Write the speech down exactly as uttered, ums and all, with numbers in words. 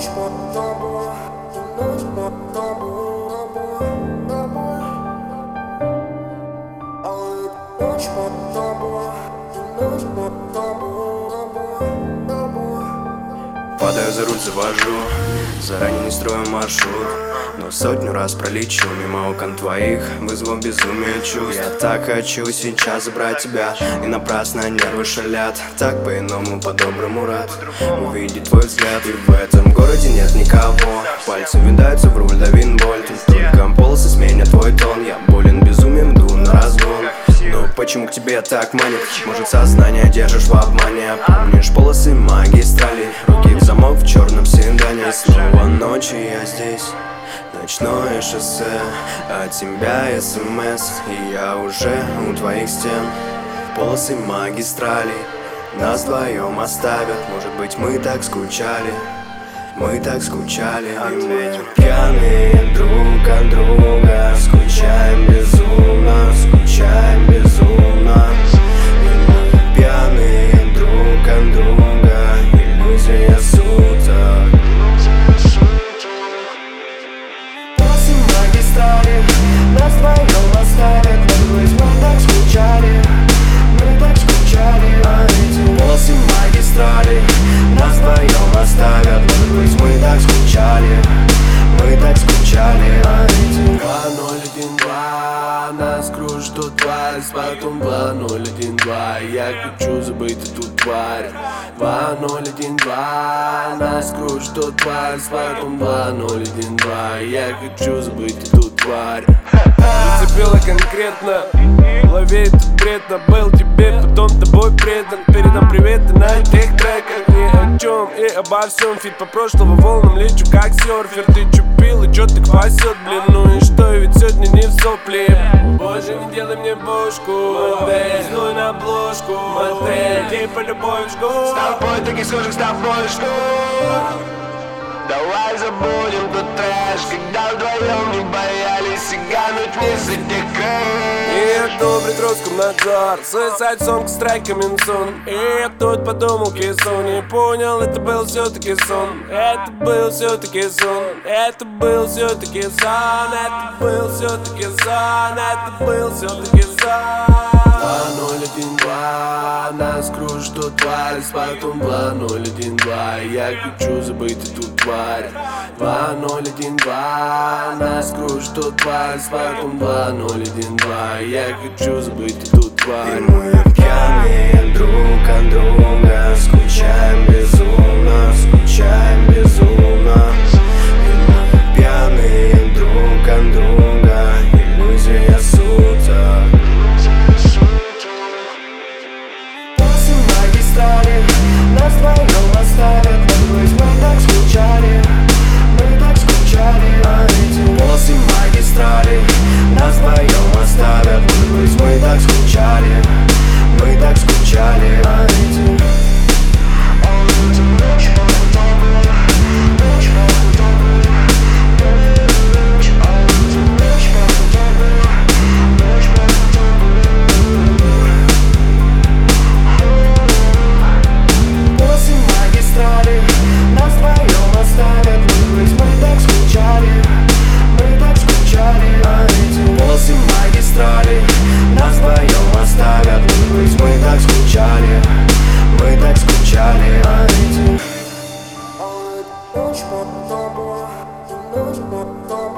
Падаю за руль, завожу, заранее не строю маршрут, но сотню раз пролечу мимо окон твоих, вызвал безумие чувств. Я так хочу сейчас забрать тебя, и напрасно нервы шалят. Так по-иному, по-доброму рад увидеть твой взгляд. И в этом городе нет никого, пальцы винтаются в руль, давин боль. Только полосы сменят твой тон, я болен безумием, иду на разгон. Но почему к тебе так манит? Может, сознание держишь в обмане? Помнишь полосы магистрали, руки в замок в черном седане. Снова ночью я здесь, ночное шоссе, от тебя смс, и я уже у твоих стен. Полосы магистрали нас вдвоем оставят. Может быть, мы так скучали, мы так скучали. И мы пьяные друг от друга, скучаем безумно, скучаем безумно. И мы пьяные друг от друга, иллюзия суток. Полосы магистрали нас вдвоем оставят. Может быть, мы так скучали, мы так скучали. А эти полосы магистрали нас вдвоем оставят. Может быть, мы так скучали, мы так скучали. А эти два ноль один два нас кружит тут тварь, потом два ноль один два. Я хочу забыть эту тварь. Два ноль один два нас кружит тут тварь, потом два ноль один два. Я хочу забыть эту тварь. Зацепила конкретно, в голове этот бред. Был тебе, потом тобой предан. Передам приветы на этих треках. Ни о чем и обо всем. Фит по прошлого волнам лечу как серфер. Ты чё пил и чё так пасет, блин? Ну и что, ведь сегодня не в сопли. Боже, не делай мне бошку, модель, стой на обложку, модель, типа любовь жгу. С тобой таких схожих с тобой жду. Давай забудем тот трэш, когда вдвоем не боялись сигануть вниз этих крыш. И я добрый Роскомнадзор, Suicide Song с треками сон. И я тут подумал киссон, не понял, это был все-таки сон. Это был все-таки сон, это был все-таки сон. Это был все-таки сон, это был все-таки сон. Два ноль один два нас кружит тут тварь, потом два ноль один два. Я хочу забыть эту тварь. Два ноль один два нас кружит тут тварь, потом два ноль один два. Я хочу забыть эту тварь. И мы пьяные друг от друга, скучаем безумно, скучаем безумно. И мы пьяные друг от друга, иллюзия суток. Полосы магистрали нас вдвоем оставят. Может быть, мы так скучали, мы так скучали. А эти полосы магистрали нас вдвоем оставят. Может быть, мы так скучали, мы так скучали. А эти Ночь под тобой, ночь под тобой.